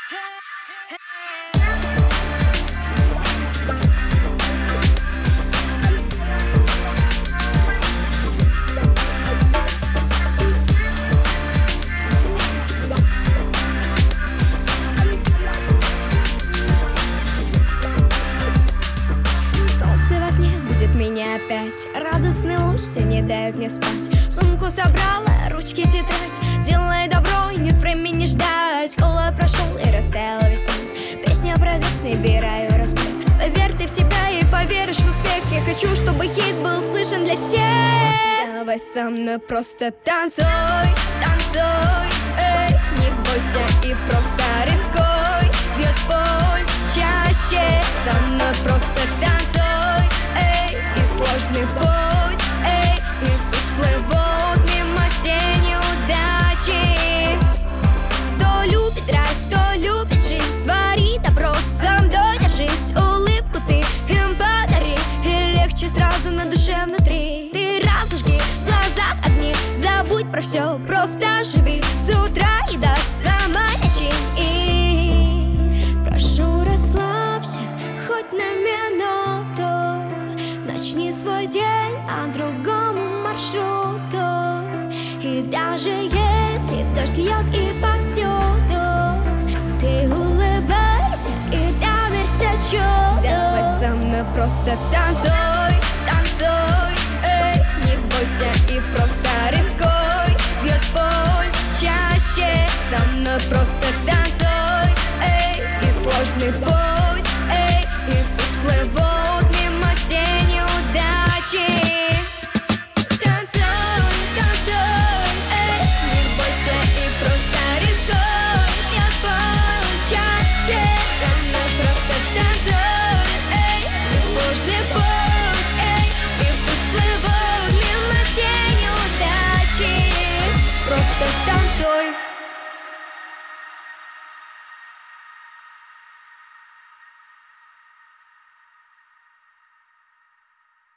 Солнце в окне будет меня опять. Радостный луч все не дает мне спать. Сумку собрала, ручки, тетрадь. Делай добро, и нет времени ждать. Школа прошел и растаял весна. Песня пройдет, набираю разбег. Поверь ты в себя и поверишь в успех. Я хочу, чтобы хит был слышен для всех. Давай со мной просто танцуй, танцуй, эй. Не бойся и просто рискуй. Бьет пульс чаще. Со мной просто танцуй, эй. И сложный путь, эй. И пусть плывут мимо все неудачи. Кто любит драйв, кто любит жизнь, твори добро, со мной держись. Улыбку ты им подари, и легче сразу на душе внутри. Ты разожги в глазах огни, забудь про все, просто живи с утра и до самой ночи. И прошу, расслабься хоть на минуту. Начни свой день по другому маршруту. И даже если дождь льет и повсюду, ты улыбайся и доверься чуду. Давай со мной просто танцуй, танцуй, эй. Не бойся и просто рискуй. Бьет пульс чаще. Со мной просто